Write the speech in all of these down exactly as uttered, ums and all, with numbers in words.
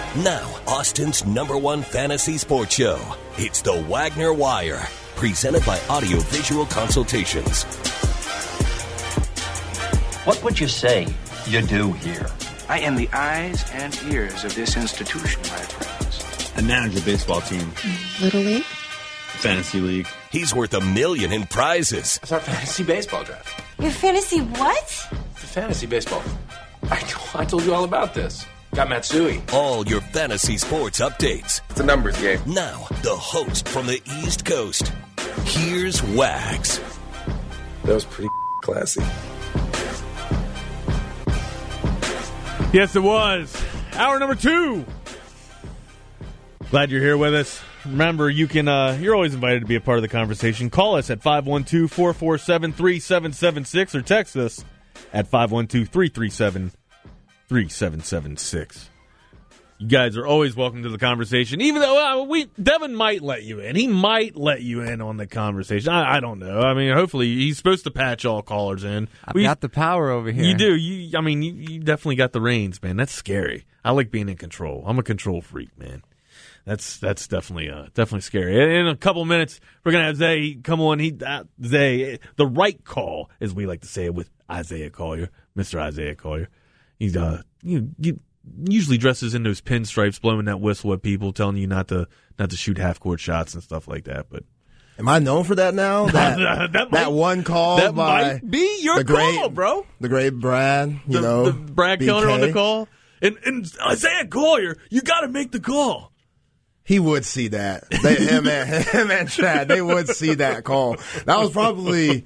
Now, Austin's number one fantasy sports show. It's the Wagner Wire, presented by Audio Visual Consultations. What would you say you do here? I am the eyes and ears of this institution, my friends. I manage a baseball team. Little League? Fantasy League. He's worth a million in prizes. It's our fantasy baseball draft. Your fantasy what? The fantasy baseball. I, I told you all about this. Got Matsui. All your fantasy sports updates. It's a numbers game. Now, the host from the East Coast. Here's Wags. That was pretty classy. Yes, it was. Hour number two. Glad you're here with us. Remember, you can, uh, you're always invited to be a part of the conversation. Call us at five one two, four four seven, three seven seven six or text us at five one two, three three seven, three seven seven six. You guys are always welcome to the conversation, even though uh, we Devin might let you in. He might let you in on the conversation. I, I don't know. I mean, hopefully he's supposed to patch all callers in. I've we, got the power over here. You do. You, I mean, you, you definitely got the reins, man. That's scary. I like being in control. I'm a control freak, man. That's that's definitely uh, definitely scary. In a couple minutes, we're gonna have Zay come on. He uh, Zay, the right call, as we like to say it, with Isaiah Collier, Mister Isaiah Collier. He's uh, you, you usually dresses in those pinstripes, blowing that whistle at people, telling you not to not to shoot half court shots and stuff like that. But am I known for that now? That that, that, might, one call that by might be your the great, call, bro. The great Brad, you the, know, the Brad B K. Keller on the call, and, and Isaiah Collier, you got to make the call. He would see that. They, him, and, him and Chad, they would see that call. That was probably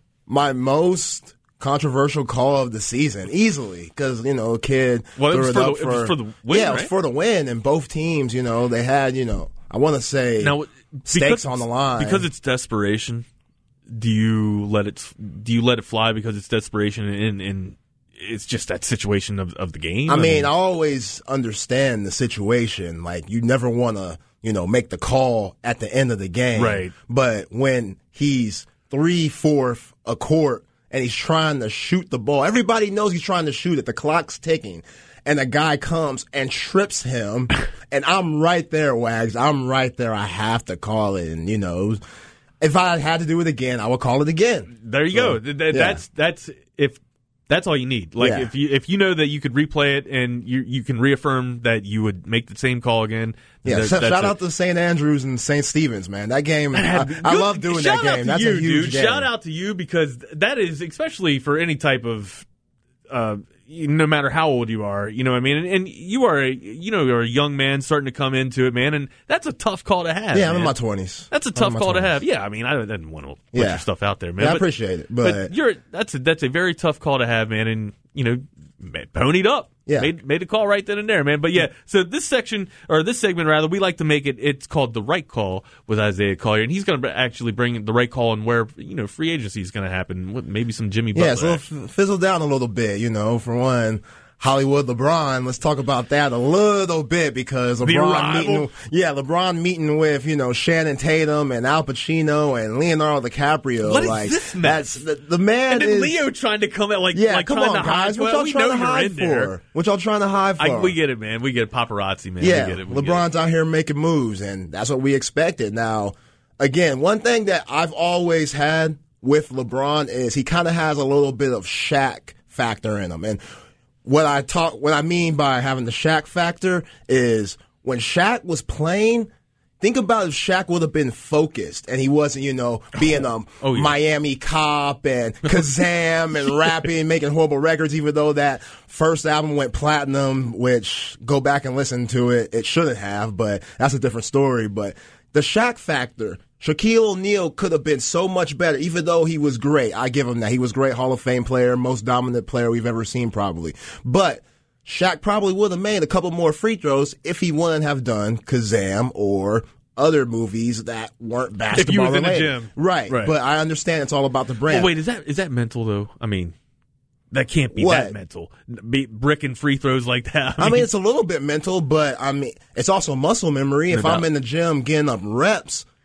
my most controversial call of the season, easily, because, you know, a kid well, it was, threw for it the, up it was for, for the win, yeah, right? it was for the win, and both teams, you know, they had, you know, I want to say now, stakes on the line. Because it's desperation, do you let it do you let it fly because it's desperation and, and it's just that situation of, of the game? I, I mean, mean, I always understand the situation. Like, you never want to, you know, make the call at the end of the game. Right. But when he's three-fourth a court and he's trying to shoot the ball, everybody knows he's trying to shoot it. The clock's ticking. And a guy comes and trips him. And I'm right there, Wags. I'm right there. I have to call it. And, you know, if I had to do it again, I would call it again. There you so, go. That, yeah. That's that's if that's all you need. Like yeah. if you if you know that you could replay it and you you can reaffirm that you would make the same call again. Yeah, that, shout that's out it. to Saint Andrews and Saint Stephen's, man. That game, I, I love doing Shout that out game. to That's you, a huge dude. game. Shout out to you, because that is, especially for any type of, uh, no matter how old you are, you know what I mean? And, and you are a, you know, you're a young man starting to come into it, man, and that's a tough call to have. Yeah, I'm man. in my twenties. That's a I'm tough in my call to twenties. have. Yeah, I mean, I didn't want to put Yeah. your stuff out there, man. Yeah, I but, appreciate it, but, you're that's a, that's a very tough call to have, man, and you know, man, ponied up. Yeah. Made, made a call right then and there, man. But yeah, so this section, or this segment rather, we like to make it, it's called The Right Call with Isaiah Collier. And he's going to actually bring the right call and where, you know, free agency is going to happen. What, maybe some Jimmy Butler. Yeah, so f- fizzle down a little bit, you know, for one. Hollywood LeBron, let's talk about that a little bit, because LeBron meeting, yeah, LeBron meeting with, you know, Shannon Tatum and Al Pacino and Leonardo DiCaprio. What is like, this mess? That's, the, the man and then is, Leo trying to come out like, yeah, like come trying on, to guys. hide. What Well, y'all we trying know to you're hide in there. for? What y'all trying to hide for? I, we get it, man. We get it. Paparazzi, man. Yeah, we get it. We LeBron's get it. out here making moves, and that's what we expected. Now, again, one thing that I've always had with LeBron is he kind of has a little bit of Shaq factor in him. And what I talk, what I mean by having the Shaq factor is when Shaq was playing, think about if Shaq would have been focused and he wasn't, you know, being a oh, yeah. Miami cop and Kazam and rapping, making horrible records, even though that first album went platinum, which go back and listen to it. It shouldn't have, but that's a different story. But the Shaq factor, Shaquille O'Neal could have been so much better, even though he was great. I give him that. He was a great Hall of Fame player, most dominant player we've ever seen probably. But Shaq probably would have made a couple more free throws if he wouldn't have done Kazam or other movies that weren't basketball If you was related. in the gym. Right. Right. But I understand it's all about the brand. Well, wait, is that is that mental, though? I mean, that can't be What? that mental. Be bricking free throws like that. I mean, it's a little bit mental, but I mean, it's also muscle memory. If No I'm doubt. in the gym getting up reps,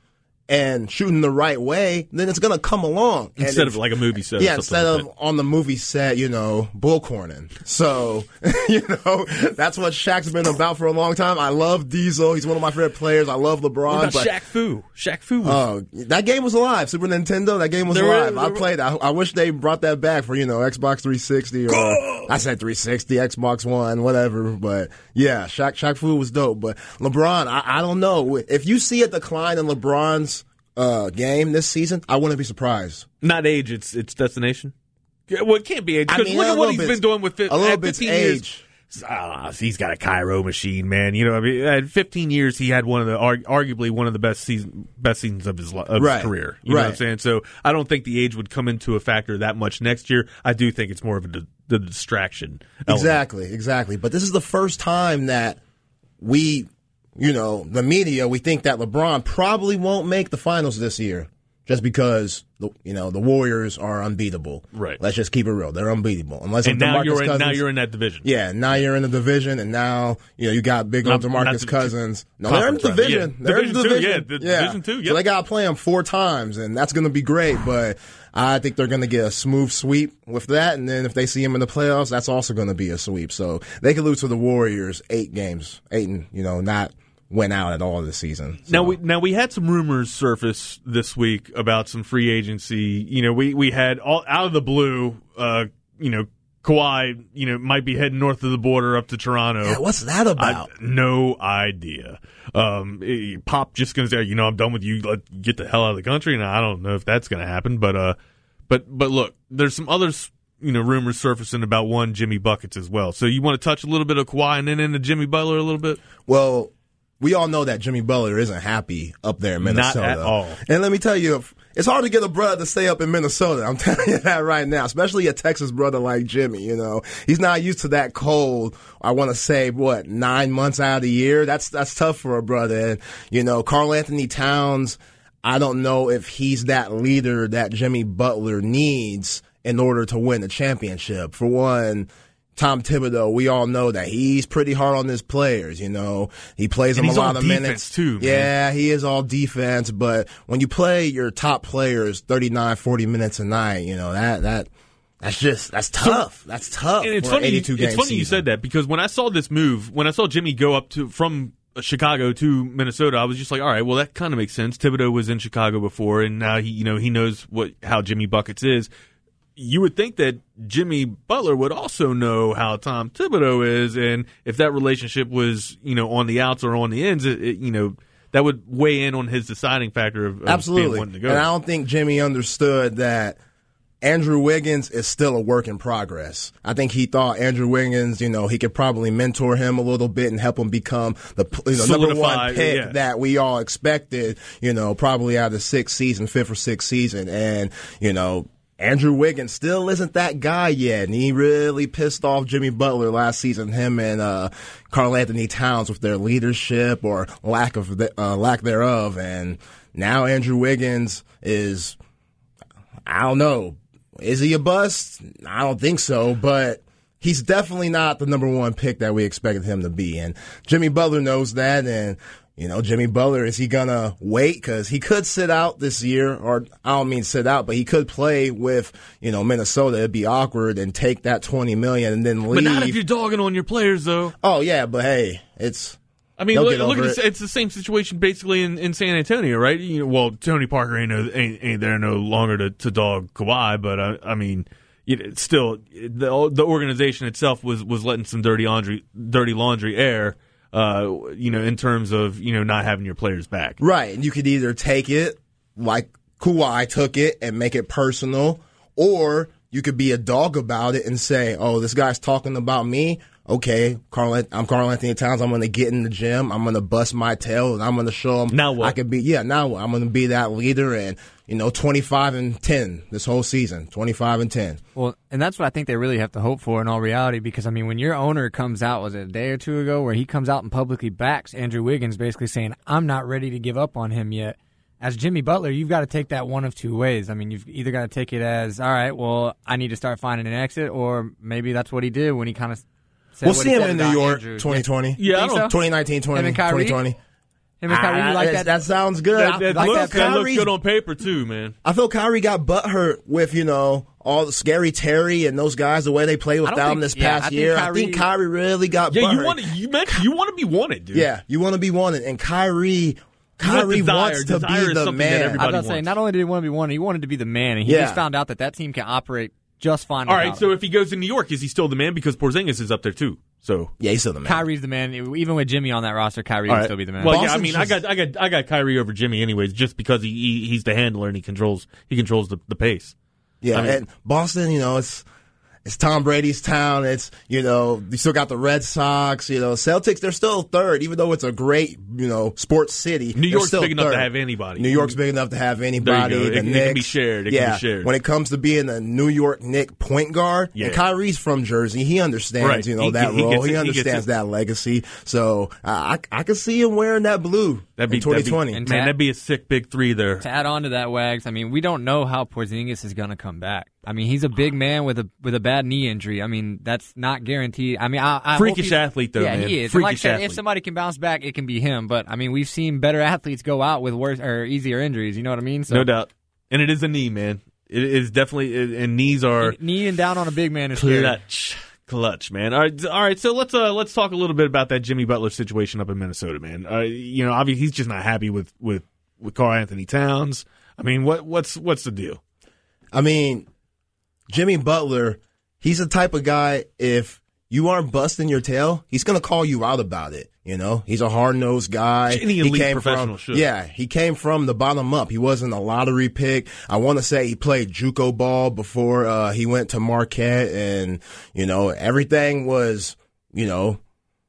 and shooting the right way, then it's going to come along. And Instead if, of like a movie set. Yeah, or instead like of that. on the movie set, you know, bullcorning. So, you know, that's what Shaq's been about for a long time. I love Diesel. He's one of my favorite players. I love LeBron. What about but, Shaq Fu? Shaq Fu was Oh, that game was alive. Super Nintendo, that game was There alive. is- I played that. I wish they brought that back for, you know, Xbox three sixty or I said three sixty, Xbox One, whatever. But yeah, Shaq, Shaq Fu was dope. But LeBron, I, I don't know. If you see a decline in LeBron's uh, game this season, I wouldn't be surprised. not age, it's it's destination. Yeah, well, it can't be age. I 'cause mean, look a at what little he's bit's- been doing with fi- a little at bit's fifteen years. age. Ah, he's got a Cairo machine, man. You know, I mean, at fifteen years, he had one of the arg- arguably one of the best season, best seasons of his li- of Right. his career. You know what I'm Right. saying? So I don't think the age would come into a factor that much next year. I do think it's more of a di- the distraction. element. Exactly, exactly. But this is the first time that we, you know, the media, we think that LeBron probably won't make the finals this year just because, the, you know, the Warriors are unbeatable. Right. Let's just keep it real. They're unbeatable. Unless And now DeMarcus you're in, Cousins, now you're in that division. Yeah, now you're in the division, and now, you know, you got big old Not- not DeMarcus the- Cousins. No, they're in the Conference, division. yeah. They're in the Division two, division. yeah, the Division two, So yep. they got to play them four times, and that's going to be great, but I think they're going to get a smooth sweep with that, and then if they see them in the playoffs, that's also going to be a sweep. So they could lose to the Warriors eight games, eight and, you know, not win out at all this season. So. Now we now we had some rumors surface this week about some free agency. You know, we we had all out of the blue. Uh, you know, Kawhi, you know, might be heading north of the border up to Toronto. Yeah, what's that about? I, no idea. Um, eh, Pop just going to say, you know, I'm done with you. Let get the hell out of the country. And I don't know if that's going to happen. But uh, but but look, there's some others. You know, rumors surfacing about one Jimmy Buckets as well. So you want to touch a little bit of Kawhi and then into Jimmy Butler a little bit? Well, we all know that Jimmy Butler isn't happy up there in Minnesota. Not at all. And let me tell you, it's hard to get a brother to stay up in Minnesota. I'm telling you that right now, especially a Texas brother like Jimmy. You know, he's not used to that cold. I want to say, what, nine months out of the year? That's that's tough for a brother. And, you know, Karl Anthony Towns, I don't know if he's that leader that Jimmy Butler needs in order to win the championship. For one, Tom Thibodeau, we all know that he's pretty hard on his players, you know. He plays And them a he's lot all of defense, minutes. too, man. Yeah, he is all defense, but when you play your top players thirty-nine, forty minutes a night, you know, that that that's just that's tough. that's tough And it's for an funny. eighty-two game It's funny you season. said that because when I saw this move, when I saw Jimmy go up to from Chicago to Minnesota, I was just like, all right, well, that kind of makes sense. Thibodeau was in Chicago before, and now he, you know, he knows what how Jimmy Buckets is. You would think that Jimmy Butler would also know how Tom Thibodeau is, and if that relationship was, you know, on the outs or on the ends, it, it, you know, that would weigh in on his deciding factor of, of Absolutely. being wanting to go. And I don't think Jimmy understood that Andrew Wiggins is still a work in progress. I think he thought Andrew Wiggins, you know, he could probably mentor him a little bit and help him become the you know, number Solidify, one pick yeah. that we all expected, you know, probably out of the sixth season, fifth or sixth season. And, you know, Andrew Wiggins still isn't that guy yet, and he really pissed off Jimmy Butler last season. Him and uh, Karl Anthony Towns with their leadership or lack of the, uh, lack thereof, and now Andrew Wiggins is, I don't know, is he a bust? I don't think so, but he's definitely not the number one pick that we expected him to be, and Jimmy Butler knows that, and. You know, Jimmy Butler, is he going to wait? Because he could sit out this year, or I don't mean sit out, but he could play with, you know, Minnesota. It'd be awkward and take that twenty million dollars and then leave. But not if you're dogging on your players, though. Oh, yeah, but hey, it's. I mean, They'll look, get look at over this, it. it's the same situation basically in, in San Antonio, right? You know, well, Tony Parker ain't, no, ain't ain't there no longer to, to dog Kawhi, but I, I mean, you know, it's still the the organization itself was, was letting some dirty laundry dirty laundry air. Uh, you know, in terms of, you know, not having your players back. Right. And you could either take it like Kawhi took it and make it personal, or you could be a dog about it and say, oh, this guy's talking about me. Okay, Karl, I'm Karl Anthony Towns. I'm going to get in the gym. I'm going to bust my tail, and I'm going to show him Now what? I can be. Yeah, now what? I'm going to be that leader, and you know, twenty-five and ten this whole season. twenty-five and ten. Well, and that's what I think they really have to hope for in all reality, because, I mean, when your owner comes out, was it a day or two ago, where he comes out and publicly backs Andrew Wiggins, basically saying, I'm not ready to give up on him yet. As Jimmy Butler, you've got to take that one of two ways. I mean, you've either got to take it as, all right, well, I need to start finding an exit, or maybe that's what he did when he kind of said We'll what see he him said in New about York Andrew. twenty twenty. Yeah, I Think don't. so? twenty nineteen, Him and Kyrie? twenty twenty. Him and Kyrie, you like I- that? That sounds good. That, I, that I feel looks, that looks Kyrie's- good on paper too, man. I feel Kyrie got butthurt with, you know, all the Scary Terry and those guys, the way they played I don't without him think- this yeah, past I think year. I Kyrie- think Kyrie really got Yeah, butthurt. you want to. You mentioned you want to be wanted, dude. Yeah, you want to be wanted. And Kyrie, want Kyrie desire. wants to Desire be is the something that man. everybody- I was about to say, wants. not only did he want to be one, he wanted to be the man, and he Yeah. just found out that that team can operate just fine. All without right, so him. if he goes to New York, is he still the man? Because Porzingis is up there too. So Yeah, he's still the man. Kyrie's the man. Even with Jimmy on that roster, Kyrie all would right. still be the man. Well, yeah, I Boston's mean, just- I got, I got, I got Kyrie over Jimmy, anyways, just because he, he he's the handler and he controls he controls the, the pace. Yeah, I mean- and Boston, you know, it's it's Tom Brady's town. It's, you know, you still got the Red Sox. You know, Celtics, they're still third, even though it's a great, you know, sports city. New they're York's still big enough to third. have anybody. New York's big enough to have anybody. There you go. The It- it Knicks. can be shared. It can yeah. be shared. When it comes to being a New York Knick point guard, Yeah. and Kyrie's from Jersey, he understands, Right. you know, He- that he role. gets He it. He gets understands it. that legacy. So uh, I I can see him wearing that blue That'd be in twenty twenty. That'd And be, man, Tat- that'd be a sick big three there. To add on to that, Wags, I mean, we don't know how Porzingis is going to come back. I mean, he's a big man with a with a bad knee injury. I mean, that's not guaranteed. I mean, I, I hope Freakish he's- athlete, though, Yeah, man. he is. And like I Freakish said, athlete. if somebody can bounce back, it can be him. But I mean, we've seen better athletes go out with worse or easier injuries. You know what I mean? So No doubt. And it is a knee, man. It is definitely, and knees are kneeing down on a big man is scary. clutch, clutch, man. All right, all right. So let's uh, let's talk a little bit about that Jimmy Butler situation up in Minnesota, man. Uh, you know, obviously he's just not happy with with with Karl Anthony Towns. I mean, what what's what's the deal? I mean, Jimmy Butler, he's the type of guy, if you aren't busting your tail, he's going to call you out about it. You know, he's a hard-nosed guy. Any he elite came professional from, should. Yeah, he came from the bottom up. He wasn't a lottery pick. I want to say he played JUCO ball before uh, he went to Marquette, and, you know, everything was, you know,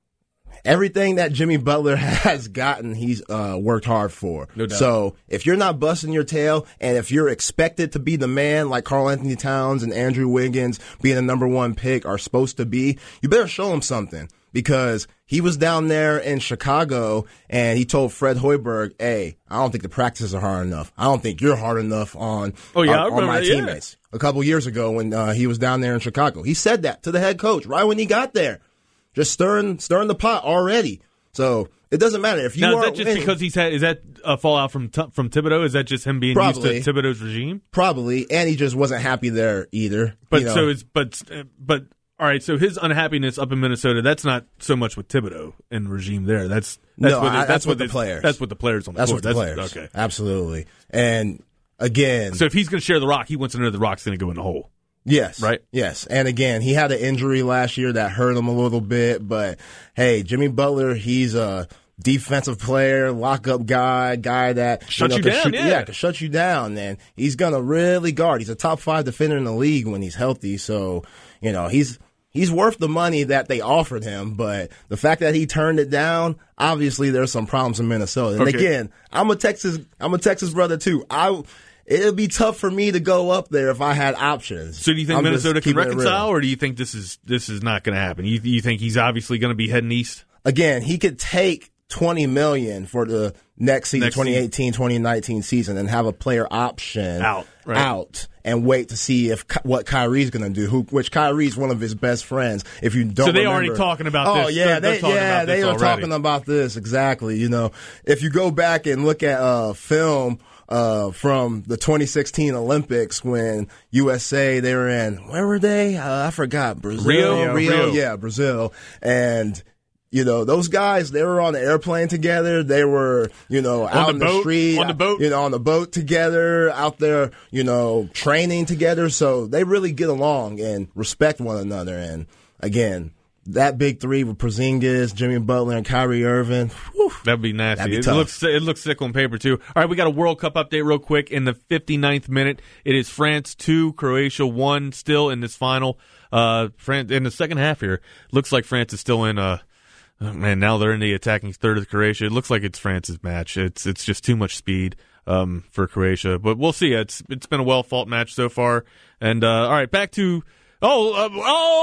everything that Jimmy Butler has gotten, he's uh, worked hard for. No doubt. So if you're not busting your tail, and if you're expected to be the man like Karl Anthony Towns and Andrew Wiggins being the number one pick are supposed to be, you better show him something. Because he was down there in Chicago and he told Fred Hoiberg, hey, I don't think the practices are hard enough. I don't think you're hard enough on, Oh, yeah, I on, on remember my that, yeah. teammates. A couple years ago when uh, he was down there in Chicago. He said that to the head coach right when he got there. Just stirring stirring the pot already. So it doesn't matter if you Now, is aren't that just winning, because he's had? Is that a fallout from T- from Thibodeau? Is that just him being Probably. used to Thibodeau's regime? probably, and he just wasn't happy there either. But you know. so it's but uh, but all right. So his unhappiness up in Minnesota, that's not so much with Thibodeau and regime there. That's that's No, with, I- that's with the it's- players. That's with the players on the that's court. what the players. Okay. Absolutely. And again, So if he's going to share the rock, he wants to know the rock's going to go in the hole. yes, Right. Yes, and again, he had an injury last year that hurt him a little bit. But hey, Jimmy Butler, he's a defensive player, lockup guy, guy that Shut know, you can down, shoot- yeah. can shut you down, and he's gonna really guard. He's a top five defender in the league when he's healthy. So you know he's. He's worth the money that they offered him, but the fact that he turned it down, obviously there's some problems in Minnesota. And Okay. again, I'm a Texas, I'm a Texas brother too. I, it'd be tough for me to go up there if I had options. So do you think I'm just Minnesota can keeping it real. reconcile, or do you think this is this is not going to happen? You you think he's obviously going to be heading east? Again, he could take twenty million for the next season, Next twenty eighteen, twenty nineteen season, and have a player option Out, right. out, and wait to see if Ky- what Kyrie's going to do. Who, which Kyrie's one of his best friends. If you don't, So they remember- already talking about oh, this. yeah, They're- they're they, talking yeah, about they this are already. talking about this exactly. You know, if you go back and look at uh, film. Uh, from the twenty sixteen Olympics when U S A, they were in, where were they? Uh, I forgot. Brazil. Rio? Rio, Rio. yeah, Brazil. And, you know, those guys, they were on the airplane together. They were, you know, out the in the boat? street. On the boat? You know, on the boat together, out there, you know, training together. So they really get along and respect one another. And again, that big three with Porzingis, Jimmy Butler, and Kyrie Irving. Whew. That'd be nasty. That'd be it tough. looks it looks sick on paper too. All right, we got a World Cup update real quick. In the fifty-ninth minute, it is France two, Croatia one. Still in this final. Uh, France in the second half here. Looks like France is still in. Uh, oh, man, now they're in the attacking third of Croatia. It looks like it's France's match. It's it's just too much speed um, for Croatia, but we'll see. It's it's been a well fought match so far. And uh, all right, back to. Oh, uh,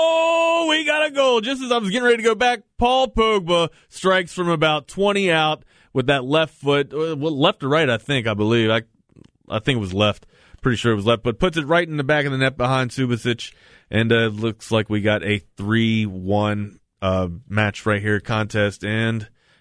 oh, we got a goal. Just as I was getting ready to go back, Paul Pogba strikes from about twenty out with that left foot, uh, well, left or right, I think, I believe. I I think it was left. Pretty sure it was left, but puts it right in the back of the net behind Subasic, and uh, looks like we got a three one uh, match right here, contest, and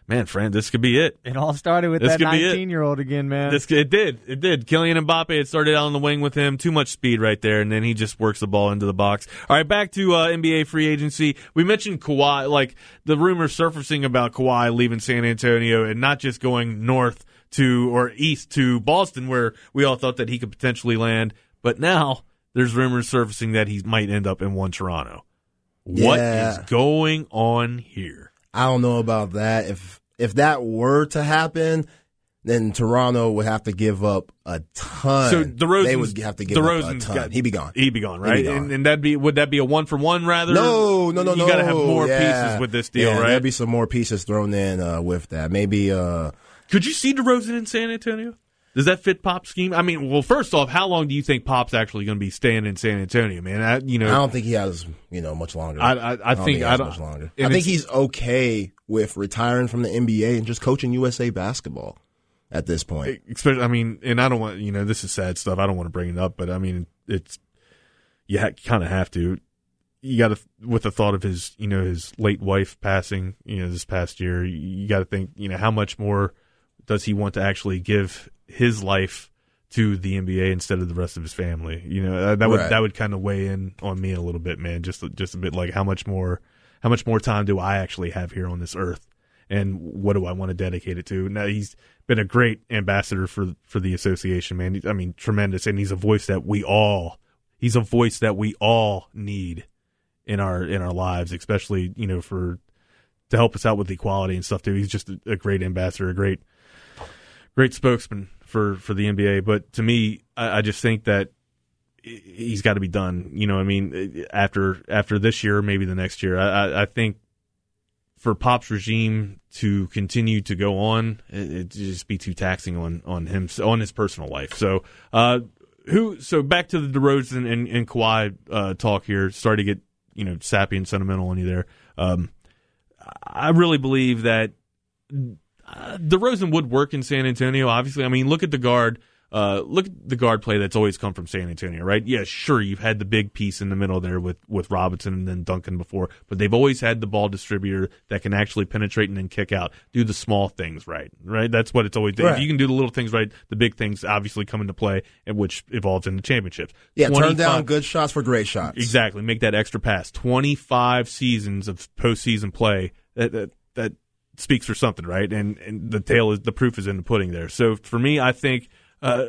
man, friend, this could be it. It all started with This that could be it. nineteen-year-old again, man. This it did. It did. Kylian Mbappe had started out on the wing with him. Too much speed right there, and then he just works the ball into the box. All right, back to uh, N B A free agency. We mentioned Kawhi, like the rumors surfacing about Kawhi leaving San Antonio and not just going north to or east to Boston, where we all thought that he could potentially land. But now there's rumors surfacing that he might end up in one Toronto. What Yeah. is going on here? I don't know about that. If if that were to happen, then Toronto would have to give up a ton. So DeRozan's, they would have to give DeRozan's up a ton. got- He'd be gone. He'd be gone, right? He'd be gone. And, and that'd be would that be a one for one rather? No, no, no, you no. You got to have more Yeah. pieces with this deal, yeah, right? There'd be some more pieces thrown in uh, with that. Maybe. Uh, Could you see DeRozan in San Antonio? Does that fit Pop's scheme? I mean, well, first off, how long do you think Pop's actually going to be staying in San Antonio, man? I, you know, I don't think he has, you know, much longer. I, I, I, I don't think he I has don't. much longer. and I think it's- he's okay with retiring from the N B A and just coaching U S A basketball at this point. Especially, I mean, and I don't want, you know, this is sad stuff. I don't want to bring it up, but I mean, it's you ha- kind of have to. You got to, with the thought of his, you know, his late wife passing, you know, this past year. You got to think, you know, how much more does he want to actually give his life to the N B A instead of the rest of his family? You know, that would Right. that would kind of weigh in on me a little bit, man. Just just a bit like how much more how much more time do I actually have here on this earth, and what do I want to dedicate it to? Now he's been a great ambassador for for the association, man. I mean, tremendous, and he's a voice that we all he's a voice that we all need in our in our lives, especially, you know, for to help us out with equality and stuff too. He's just a, a great ambassador, a great great spokesman for, for the N B A. But to me, I, I just think that he's got to be done. You know, I mean, after after this year, maybe the next year. I, I, I think for Pop's regime to continue to go on, it, it'd just be too taxing on on him on his personal life. So, uh, who? So back to the DeRozan and, and Kawhi uh, talk here. Sorry to get, you know, sappy and sentimental on you there. Um, I really believe that uh, DeRozan would work in San Antonio. Obviously, I mean, look at the guard. Uh, look at the guard play that's always come from San Antonio, right? Yeah, sure, you've had the big piece in the middle there with, with Robinson and then Duncan before, but they've always had the ball distributor that can actually penetrate and then kick out, do the small things right, right? That's what it's always done. Right. If you can do the little things right, the big things obviously come into play, and which evolves into championships. Yeah, turn twenty-five down good shots for great shots. Exactly, make that extra pass. twenty-five seasons of postseason play, that, that, that speaks for something, right? And, and the tail is, the proof is in the pudding there. So for me, I think, Uh,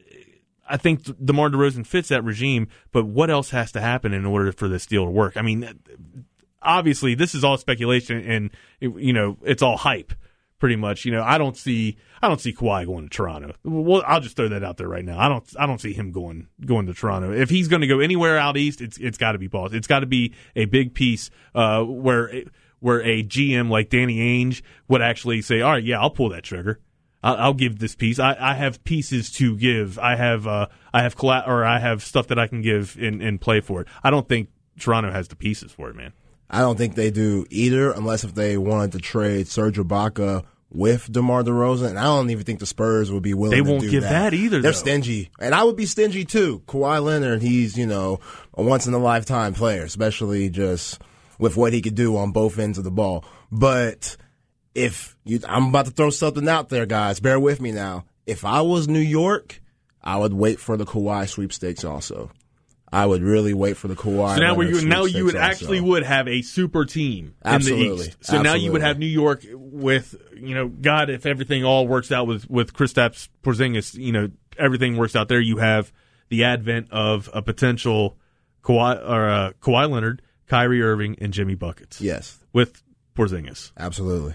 I think DeMar DeRozan fits that regime, but what else has to happen in order for this deal to work? I mean, obviously, this is all speculation, and you know, it's all hype, pretty much. You know, I don't see, I don't see Kawhi going to Toronto. Well, I'll just throw that out there right now. I don't, I don't see him going going to Toronto. If he's going to go anywhere out east, it's it's got to be Boston. It's got to be a big piece uh, where where a G M like Danny Ainge would actually say, "All right, yeah, I'll pull that trigger. I'll give this piece. I, I have pieces to give. I have uh, I have colla- or I have stuff that I can give and, and play for it. I don't think Toronto has the pieces for it, man. I don't think they do either, unless if they wanted to trade Serge Ibaka with DeMar DeRozan. And I don't even think the Spurs would be willing They to won't do give that. that either, They're though. stingy. And I would be stingy too. Kawhi Leonard, he's, you know, a once-in-a-lifetime player, especially just with what he could do on both ends of the ball. But if you, I'm about to throw something out there, guys. Bear with me now. If I was New York, I would wait for the Kawhi sweepstakes also. I would really wait for the Kawhi. So now, Leonard you, now you would sweepstakes actually also. would have a super team Absolutely. in the East. So now you would Absolutely. have New York with, you know, God, if everything all works out with, with Kristaps Porzingis, you know, everything works out there. You have the advent of a potential Kawhi, or uh, Kawhi Leonard, Kyrie Irving, and Jimmy Buckets. Yes, With Porzingis. absolutely.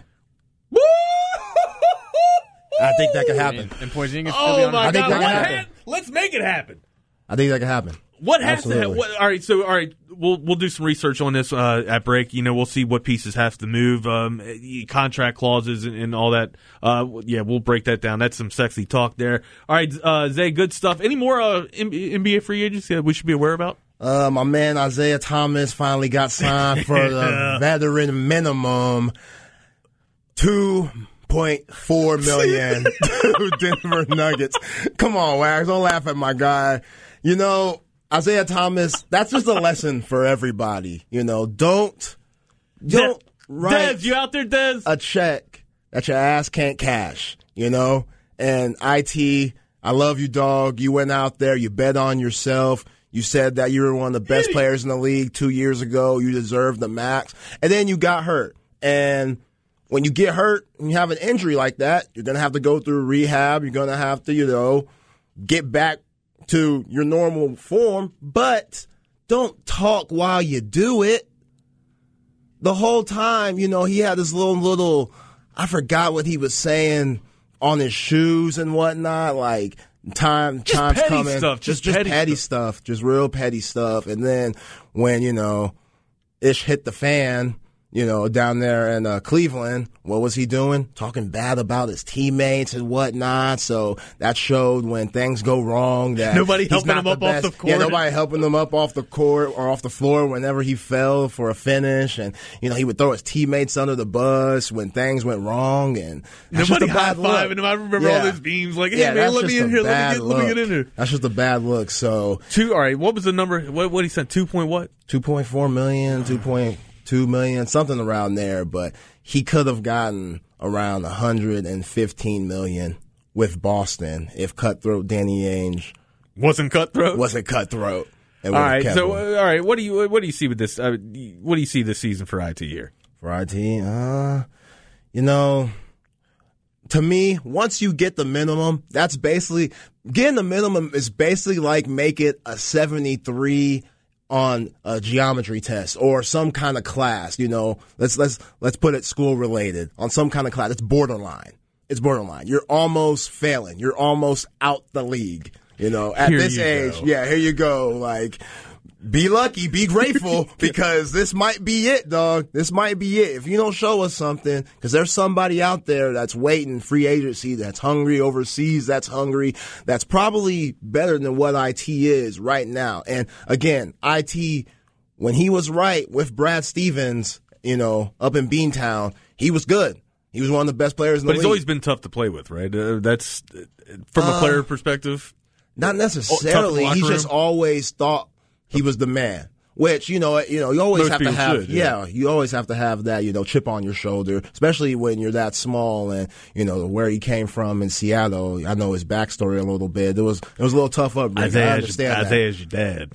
I think that could happen. And, and Porzingis still be Oh on my I think God! that can What happen. ha- Let's make it happen. I think that could happen. What has Absolutely. to happen? What, all right, so all right, we'll we'll do some research on this uh, at break. You know, we'll see what pieces have to move, um, contract clauses and, and all that. Uh, yeah, we'll break that down. That's some sexy talk there. All right, uh, Zay, good stuff. Any more uh, N B A free agents that we should be aware about? Uh, my man Isaiah Thomas finally got signed for the veteran minimum, two point four million to Denver Nuggets. Come on, Wags, don't laugh at my guy. You know, Isaiah Thomas, that's just a lesson for everybody. You know, don't don't De- write Dez, you out there, Dez? a check that your ass can't cash, you know? And I T, I love you, dog. You went out there, you bet on yourself. You said that you were one of the best players in the league two years ago. You deserved the max. And then you got hurt. And when you get hurt and you have an injury like that, you're going to have to go through rehab. You're going to have to, you know, get back to your normal form. But don't talk while you do it. The whole time, you know, he had this little, little, I forgot what he was saying on his shoes and whatnot, like, Time, just time's petty coming. Stuff, just, just, just petty, petty stuff. stuff, just real petty stuff. And then when, you know, Ish hit the fan, you know, down there in uh, Cleveland, what was he doing? Talking bad about his teammates and whatnot. So that showed when things go wrong that nobody he's helping not him the up best. off the court. Yeah, nobody helping him up off the court or off the floor whenever he fell for a finish. And, you know, he would throw his teammates under the bus when things went wrong. And that's nobody just a bad high-fiving look. him. I remember yeah. all those beams like, hey, yeah, man, that's let me just in a here. Let me, bad get, let me get in here. That's just a bad look. So Two, all right, what was the number? What, what he said, two point what? two point four million, two point two million, something around there. But he could have gotten around one hundred fifteen million with Boston if Cutthroat Danny Ainge Wasn't cutthroat? wasn't cutthroat. All right, so uh, all right, what do you what do you see with this? Uh, what do you see this season for I T here? For I T, uh, you know, to me, once you get the minimum, that's basically getting the minimum is basically like make it a seventy-three on a geometry test or some kind of class. You know, let's let's let's put it school related on some kind of class. It's borderline. It's borderline. You're almost failing. You're almost out the league. You know, at Here this you age, go. yeah, here you go. Like, be lucky, be grateful, because this might be it, dog. This might be it. If you don't show us something, because there's somebody out there that's waiting, free agency, that's hungry overseas, that's hungry, that's probably better than what I T is right now. And again, I T, when he was right with Brad Stevens, you know, up in Beantown, he was good. He was one of the best players in the But league. he's always been tough to play with, right? Uh, that's uh, from a Uh, player perspective. Not Oh, necessarily. tough He locker just room? always thought he was the man. Which, you know, you know, you always Most have to people have, should, yeah. yeah. you always have to have that, you know, chip on your shoulder, especially when you're that small and, you know, where he came from in Seattle. I know his backstory a little bit. It was, it was a little tough upbringing. I Isaiah's, understand that. Isaiah's your dad.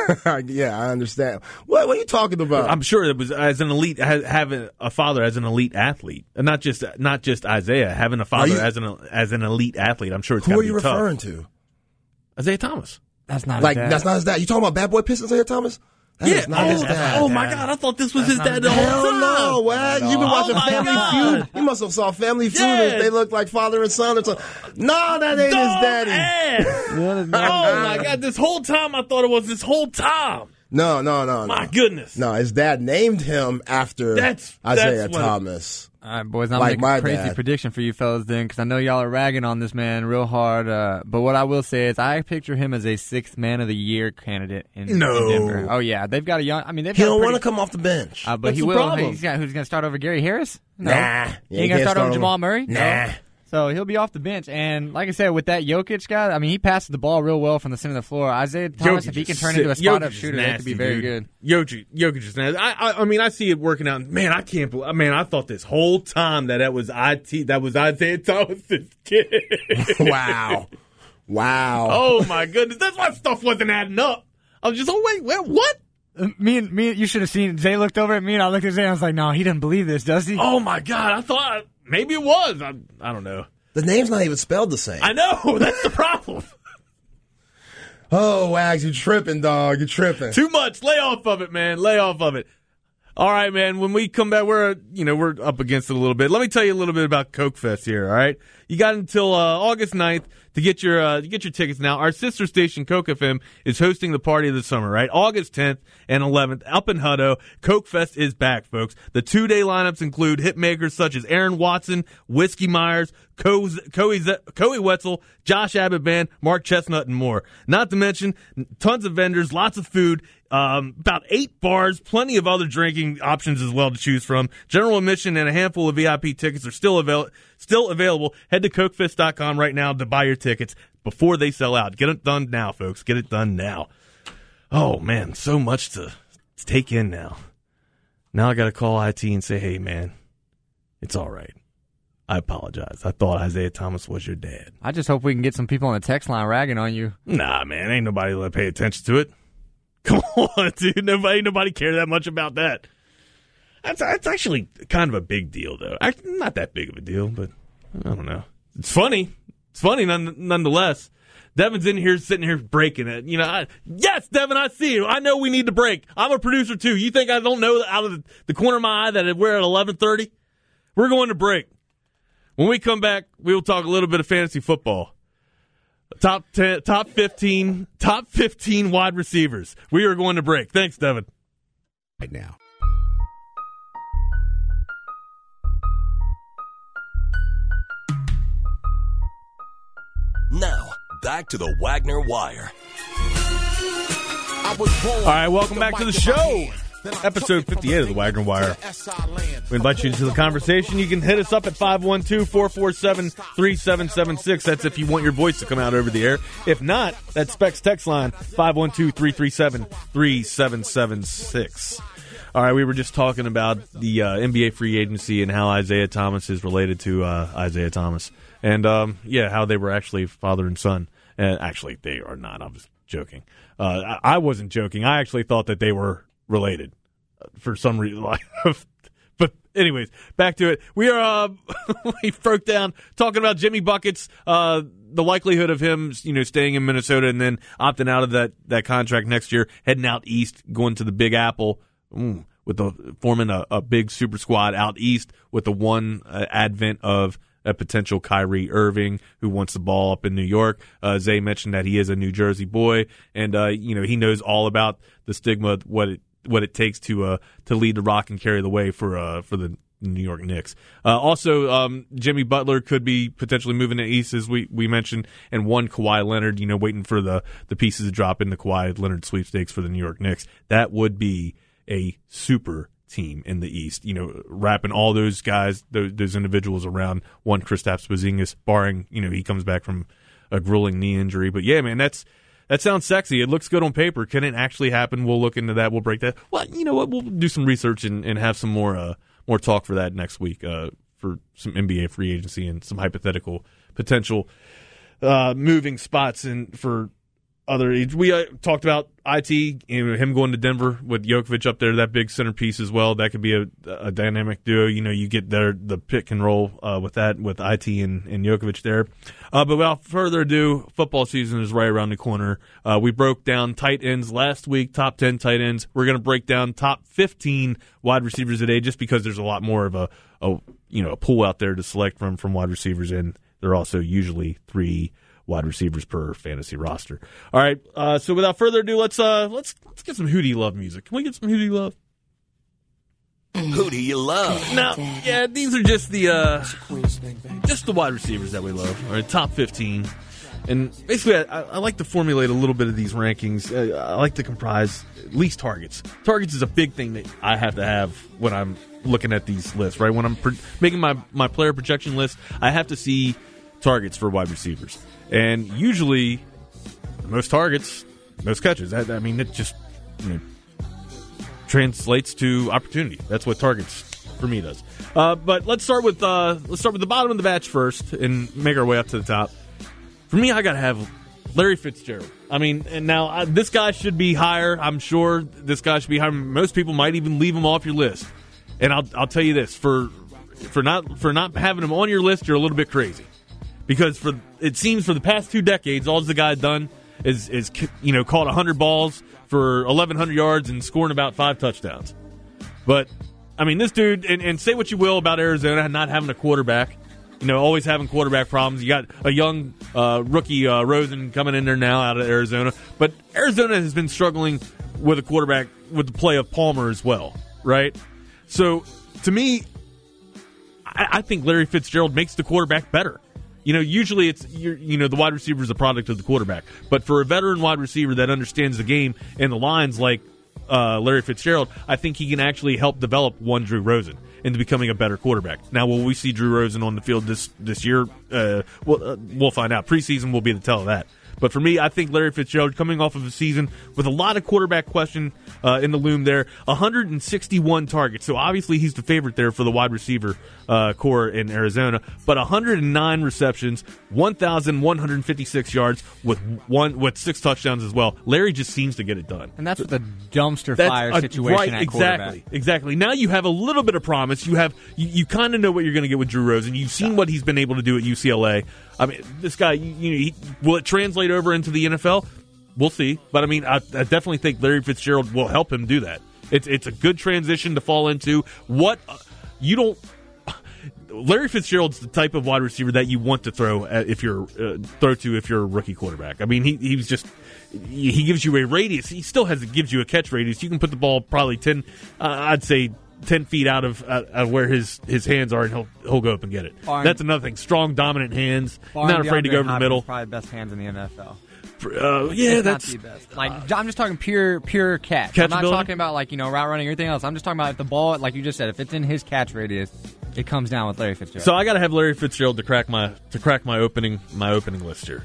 Yeah, I understand. What, what are you talking about? I'm sure it was as an elite ha- having a father as an elite athlete, and not just not just Isaiah having a father you- as an as an elite athlete. I'm sure it's Who got are to you be tough. referring to? Isaiah Thomas. That's not Like, his dad. that's not his dad. You talking about Bad Boy Pistons, Isaiah Thomas? That is not oh, his dad. oh my God! I thought this was his not dad his the whole Hell time. no, Wag. You've been watching Oh, my Family God. Feud. You must have saw Family Feud. Yeah. If they look like father and son or something. No, that ain't Dog his daddy. ass. Oh my God! This whole time I thought it was this whole time. No, no, no, no. My goodness. No, his dad named him after That's- Isaiah that's what- Thomas. All right, boys, I'm Like making my a crazy dad. prediction for you fellas then, because I know y'all are ragging on this man real hard. Uh, but what I will say is I picture him as a sixth man of the year candidate in, in No. Denver. Oh, yeah. They've got a young – I mean, they've He got a don't pretty, want to come off the bench. uh, But What's he the will. problem? He's got, who's going to start over Gary Harris? No. Nah. He ain't going to start over him. Jamal Murray? Nah. No. So he'll be off the bench. And like I said, with that Jokic guy, I mean, he passes the ball real well from the center of the floor. Isaiah Thomas, Jokic if he can is turn sick. into a spot-up Jokic is shooter, nasty, that could be very dude. good. Jokic, Jokic is nasty. I, I, I mean, I see it working out. Man, I can't believe. Man, I thought this whole time that that was I T. That was Isaiah Thomas's kid. Wow. Wow. Oh my goodness, that's why stuff wasn't adding up. I was just, oh wait, wait what? Uh, Me and me, you should have seen. Zay looked over at me, and I looked at Zay, and I was like, "No, he doesn't believe this, does he?" Oh my God, I thought maybe it was. I, I don't know. The name's not even spelled the same. I know that's the problem. Oh, Wags, you tripping, dog. You tripping. Too much. Lay off of it, man. Lay off of it. All right, man. When we come back, we're you know we're up against it a little bit. Let me tell you a little bit about Coke Fest here. All right, you got until uh, August ninth to get your uh, to get your tickets. Now, our sister station Coke F M is hosting the party of the summer. Right, August tenth and eleventh up in Hutto. Coke Fest is back, folks. The two day lineups include hit makers such as Aaron Watson, Whiskey Myers, Coe Coe Wetzel, Josh Abbott Band, Mark Chestnut, and more. Not to mention tons of vendors, lots of food. Um, about eight bars, plenty of other drinking options as well to choose from. General admission and a handful of V I P tickets are still avail- still available. Head to coke fest dot com right now to buy your tickets before they sell out. Get it done now, folks. Get it done now. Oh, man, so much to, to take in now. Now I got to call I T and say, hey, man, it's all right. I apologize. I thought Isaiah Thomas was your dad. I just hope we can get some people on the text line ragging on you. Nah, man, ain't nobody gonna pay attention to it. Come on, dude. Nobody, nobody care that much about that. That's, that's actually kind of a big deal, though. I, not that big of a deal, but I don't know. It's funny. It's funny none, nonetheless. Devin's in here, sitting here breaking it. You know, I, yes, Devin, I see you. I know we need to break. I'm a producer, too. You think I don't know out of the, the corner of my eye that we're at eleven thirty? We're going to break. When we come back, we will talk a little bit of fantasy football. Top ten, top fifteen, top fifteen wide receivers. We are going to break. Thanks, Devin. Right now. Now, back to the Wagner Wire. All right, welcome back to the show. Episode fifty-eight of the Wagner Wire. We invite you to the conversation. You can hit us up at five one two, four four seven, three seven seven six. That's if you want your voice to come out over the air. If not, that's Specs text line, five one two, three three seven, three seven seven six. All right, we were just talking about the uh, N B A free agency and how Isaiah Thomas is related to uh, Isaiah Thomas. And, um, yeah, how they were actually father and son. And actually, they are not. I was joking. Uh, I, I wasn't joking. I actually thought that they were related for some reason. But anyways, back to it. We are uh, we broke down talking about Jimmy Buckets, uh, the likelihood of him, you know, staying in Minnesota and then opting out of that, that contract next year, heading out east, going to the Big Apple, mm, with the forming a, a big super squad out east with the one uh, advent of a potential Kyrie Irving who wants the ball up in New York. Uh, Zay mentioned that he is a New Jersey boy, and uh, you know he knows all about the stigma, what it what it takes to uh, to lead the rock and carry the way for uh, for the New York Knicks. Uh, also, um, Jimmy Butler could be potentially moving to East, as we, we mentioned, and one Kawhi Leonard, you know, waiting for the, the pieces to drop in the Kawhi Leonard sweepstakes for the New York Knicks. That would be a super team in the East, you know, wrapping all those guys, those, those individuals around one Kristaps Porzingis, barring, you know, he comes back from a grueling knee injury. But yeah, man, that's that sounds sexy. It looks good on paper. Can it actually happen? We'll look into that. We'll break that. Well, you know what? We'll do some research and, and have some more uh, more talk for that next week uh, for some N B A free agency and some hypothetical potential uh, moving spots and for other. We uh, talked about I T, you know, him going to Denver with Jokic up there, that big centerpiece as well. That could be a, a dynamic duo. You know, you get there the pick and roll uh, with that, with I T and, and Jokic there. Uh, but without further ado, football season is right around the corner. Uh, we broke down tight ends last week, top ten tight ends. We're going to break down top fifteen wide receivers today, just because there's a lot more of a, a you know a pool out there to select from from wide receivers, and there are also usually three wide receivers per fantasy roster. All right, uh, so without further ado, let's uh, let's let's get some Who Do You Love music. Can we get some Who Do You Love? Who do you love? Now, yeah, these are just the uh, just the wide receivers that we love. All right, top fifteen, and basically, I, I like to formulate a little bit of these rankings. Uh, I like to comprise at least targets. Targets is a big thing that I have to have when I'm looking at these lists. Right, when I'm pro- making my my player projection list, I have to see targets for wide receivers. And usually, the most targets, most catches. I, I mean, it just you know, translates to opportunity. That's what targets for me does. Uh, but let's start with uh, let's start with the bottom of the batch first, and make our way up to the top. For me, I gotta have Larry Fitzgerald. I mean, and now uh, this guy should be higher. I'm sure this guy should be higher. Most people might even leave him off your list. And I'll I'll tell you this: for for not for not having him on your list, you're a little bit crazy. Because for it seems for the past two decades, all the guy's done is is you know caught one hundred balls for eleven hundred yards and scoring about five touchdowns. But I mean, this dude, and, and say what you will about Arizona not having a quarterback, you know, always having quarterback problems. You got a young uh, rookie uh, Rosen coming in there now out of Arizona, but Arizona has been struggling with a quarterback with the play of Palmer as well, right? So to me, I, I think Larry Fitzgerald makes the quarterback better. You know, usually it's, you're, you know, the wide receiver is a product of the quarterback. But for a veteran wide receiver that understands the game and the lines like uh, Larry Fitzgerald, I think he can actually help develop one Drew Rosen into becoming a better quarterback. Now, will we see Drew Rosen on the field this, this year? Uh, we'll, uh, we'll find out. Preseason will be the tell of that. But for me, I think Larry Fitzgerald, coming off of a season with a lot of quarterback question uh, in the loom there, one hundred sixty-one targets. So obviously he's the favorite there for the wide receiver uh, core in Arizona. But one hundred nine receptions, one thousand one hundred fifty-six yards with one with six touchdowns as well. Larry just seems to get it done. And that's with a dumpster That's fire a- situation right, at exactly, quarterback. exactly. Now you have a little bit of promise. You have you, you kind of know what you're going to get with Drew Rosen. You've seen what he's been able to do at U C L A. I mean, this guy, you, you know, he, will it translate over into the N F L? We'll see. But I mean, I, I definitely think Larry Fitzgerald will help him do that. It's it's a good transition to fall into. What uh, you don't. Larry Fitzgerald's the type of wide receiver that you want to throw at if you're uh, throw to if you're a rookie quarterback. I mean, he he was just he gives you a radius. He still has gives you a catch radius. You can put the ball probably ten, uh, I'd say ten feet out of uh, of where his, his hands are, and he'll he'll go up and get it. Barn, That's another thing. Strong, dominant hands. Barn Not afraid to go DeAndre over the Hopkins middle. Probably best hands in the N F L. Uh, yeah, It's that's not the best. Like I'm just talking pure, pure catch. I'm not Catchability? talking about like you know route running or anything else. I'm just talking about if the ball, like you just said, if it's in his catch radius, it comes down with Larry Fitzgerald. so. I got to have Larry Fitzgerald to crack my to crack my opening my opening list here.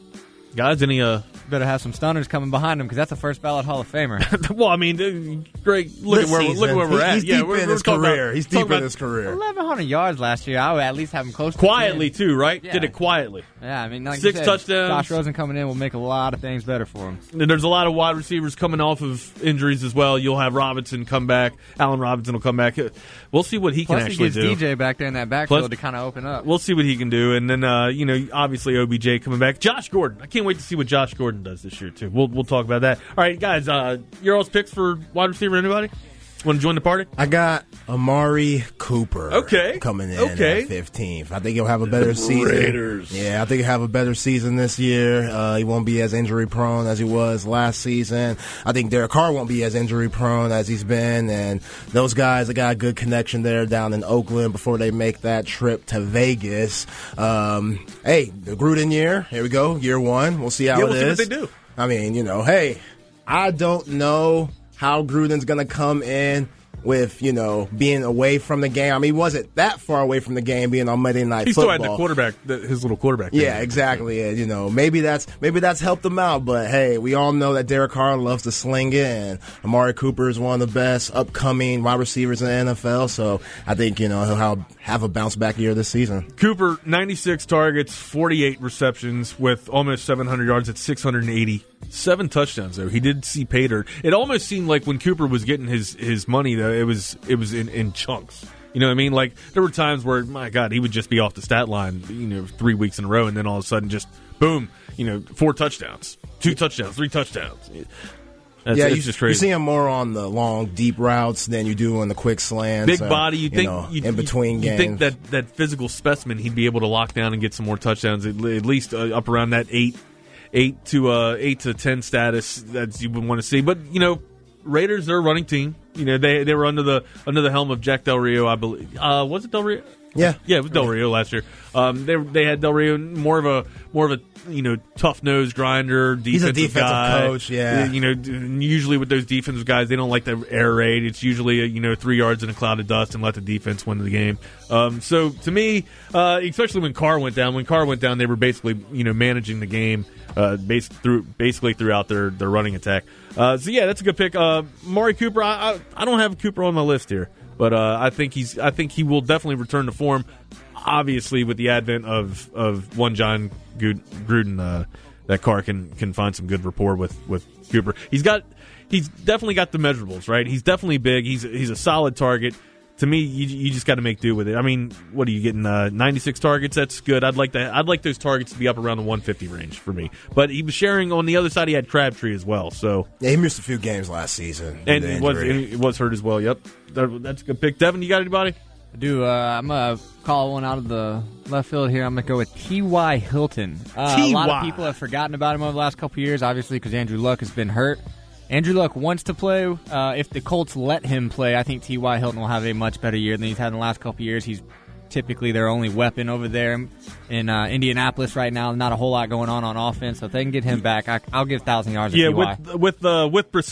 Guys, any uh? better have some stunners coming behind him because that's a first ballot Hall of Famer. Well, I mean, uh, Greg, look This at where look at where season, we're he- at. He's yeah, deep we're, in we're his talking career. about- He's talking deep in about his career. eleven hundred yards last year. I would at least have him close to quietly ten. too, right? Yeah. Did it quietly. Yeah, I mean, like Six you said, touchdowns. Josh Rosen coming in will make a lot of things better for him. And there's a lot of wide receivers coming off of injuries as well. You'll have Robinson come back. Allen Robinson will come back. We'll see what he can Plus, he actually gets do. D J back there in that backfield Plus- to kind of open up. We'll see what he can do. And then, uh, you know, obviously O B J coming back. Josh Gordon. I can't wait to see what Josh Gordon does this year, too. We'll we'll talk about that. All right, guys, uh, your all's picks for wide receiver, anybody? Want to join the party? I got Amari Cooper. Okay. Coming in Okay. at fifteenth. I think he'll have a better season. Raiders. Yeah, I think he'll have a better season this year. Uh, he won't be as injury prone as he was last season. I think Derek Carr won't be as injury prone as he's been. And those guys have got a good connection there down in Oakland before they make that trip to Vegas. Um, hey, the Gruden year. Here we go. Year one. We'll see how Yeah, it we'll see what is. they do. I mean, you know, hey, I don't know how Gruden's going to come in with, you know, being away from the game. I mean, he wasn't that far away from the game being on Monday Night He still Football. had the quarterback, the, his little quarterback. Yeah, thing. exactly. And, you know, maybe that's maybe that's helped him out. But hey, we all know that Derek Carr loves to sling it, and Amari Cooper is one of the best upcoming wide receivers in the N F L. So I think you know he'll have, have a bounce back year this season. Cooper, ninety-six targets, forty-eight receptions with almost seven hundred yards at six hundred eighty. Seven touchdowns, though. He did see pay dirt. It almost seemed like when Cooper was getting his, his money, though, it was it was in, in chunks. You know what I mean? Like, there were times where, my God, he would just be off the stat line, you know, three weeks in a row, and then all of a sudden just, boom, you know, four touchdowns, two touchdowns, three touchdowns. That's, yeah, that's you, just you crazy. see him more on the long, deep routes than you do on the quick slants. Big uh, body. You think know, you, in between you, games. You think that that physical specimen, he'd be able to lock down and get some more touchdowns, at, at least uh, up around that eight, eight to uh, eight to ten status that you would want to see. But you know, Raiders, they're a running team. You know, they they were under the under the helm of Jack Del Rio, I believe. Uh, was it Del Rio? Yeah, yeah, it was Del Rio last year. Um, they they had Del Rio more of a more of a you know tough nosed grinder, defensive He's a defensive guy. coach, yeah. You know, d- usually with those defensive guys, they don't like the air raid. It's usually a, you know three yards in a cloud of dust and let the defense win the game. Um, so to me, uh, especially when Carr went down, when Carr went down, they were basically you know managing the game uh, base through basically throughout their their running attack. Uh, so yeah, that's a good pick. Uh, Amari Cooper, I, I I don't have Cooper on my list here. But uh, I think he's. I think he will definitely return to form. Obviously, with the advent of, of one John Gruden, uh, that Carr can, can find some good rapport with, with Cooper. He's got. He's definitely got the measurables, right? He's definitely big. He's he's a solid target. To me, you, you just got to make do with it. I mean, what are you getting? Uh, ninety-six targets. That's good. I'd like that. I'd like those targets to be up around the one fifty range for me. But he was sharing on the other side. He had Crabtree as well. So yeah, he missed a few games last season, and with the he was injury. he was hurt as well. Yep, that, that's a good pick. Devin, you got anybody? I do. Uh, I'm going to call one out of the left field here. I'm going to go with T Y. Hilton. Uh, a lot of people have forgotten about him over the last couple of years, obviously, because Andrew Luck has been hurt. Andrew Luck wants to play. Uh, if the Colts let him play, I think T Y. Hilton will have a much better year than he's had in the last couple of years. He's typically their only weapon over there in uh, Indianapolis right now. Not a whole lot going on on offense, so if they can get him back, I, I'll give one thousand yards to Yeah, T Y. with with uh, with Brissett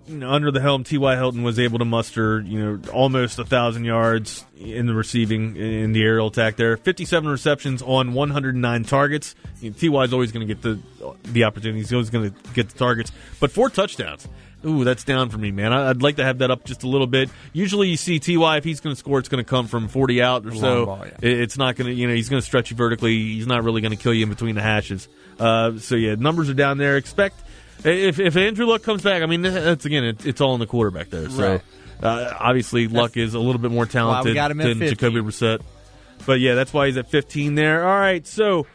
you know, under the helm, T Y. Hilton was able to muster, you know, almost a thousand yards in the receiving, in the aerial attack there. fifty-seven receptions on one hundred nine targets. You know, T Y is always going to get the the opportunities. He's always going to get the targets. But four touchdowns. Ooh, that's down for me, man. I'd like to have that up just a little bit. Usually you see T Y, if he's going to score, it's going to come from forty out or so. Ball, yeah. It's not going to, you know, he's going to stretch you vertically. He's not really going to kill you in between the hashes. Uh, so, yeah, numbers are down there. Expect, if if Andrew Luck comes back, I mean, that's, again, it, it's all in the quarterback there. So, right. uh, obviously, that's, Luck is a little bit more talented well, than Jacoby Brissett. But, yeah, that's why he's at fifteen there. All right, so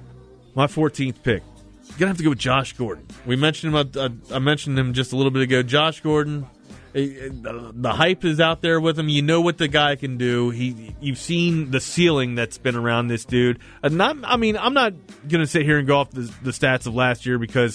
my fourteenth pick. You're going to have to go with Josh Gordon. We mentioned him. Uh, I mentioned him just a little bit ago. Josh Gordon, uh, the hype is out there with him. You know what the guy can do. He, you've seen the ceiling that's been around this dude. Uh, not, I mean, I'm not going to sit here and go off the, the stats of last year because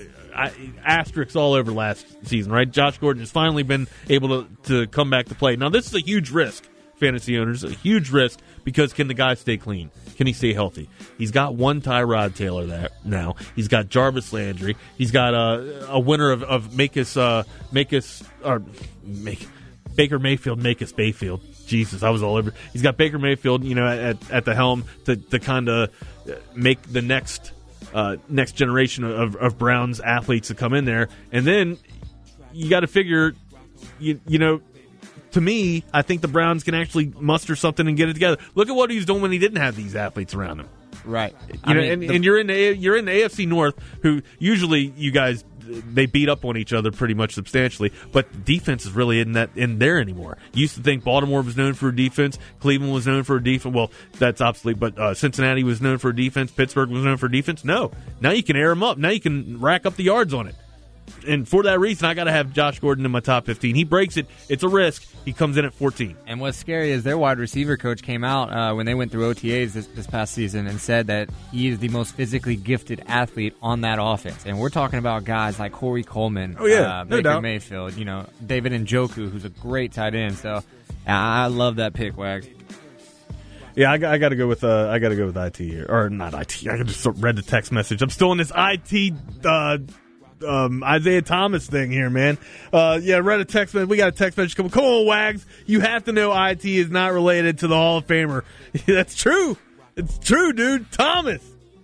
I, asterisks all over last season, right? Josh Gordon has finally been able to, to come back to play. Now, this is a huge risk, fantasy owners, a huge risk because can the guy stay clean? Can he stay healthy? He's got one Tyrod Taylor there now. He's got Jarvis Landry. He's got a, a winner of, of make us uh, make us or make Baker Mayfield make us Bayfield. Jesus, I was all over. He's got Baker Mayfield, you know, at at the helm to to kind of make the next uh, next generation of, of Browns athletes to come in there, and then you got to figure, you you know. To me, I think the Browns can actually muster something and get it together. Look at what he was doing when he didn't have these athletes around him. Right. You I know, mean, and, the, and you're in the you're in the A F C North, who usually you guys they beat up on each other pretty much substantially, but defense is really in that in there anymore. You used to think Baltimore was known for a defense, Cleveland was known for a defense. Well, that's obsolete, but uh, Cincinnati was known for a defense, Pittsburgh was known for defense. No, now you can air them up. Now you can rack up the yards on it. And for that reason, I got to have Josh Gordon in my top fifteen. He breaks it. It's a risk. He comes in at fourteen. And what's scary is their wide receiver coach came out uh, when they went through O T As this, this past season and said that he is the most physically gifted athlete on that offense. And we're talking about guys like Corey Coleman, oh, yeah, uh, no Baker doubt. Mayfield, you know, David Njoku, who's a great tight end. So I love that pick, Wags. Yeah, I, I got to go with uh, I got to go with I T here, or not I T. I just read the text message. I'm still in this I T. Uh, Um, Isaiah Thomas thing here, man. Uh, yeah, read a text message. We got a text message. Come, come on, Wags. You have to know I T is not related to the Hall of Famer. That's true. It's true, dude. Thomas.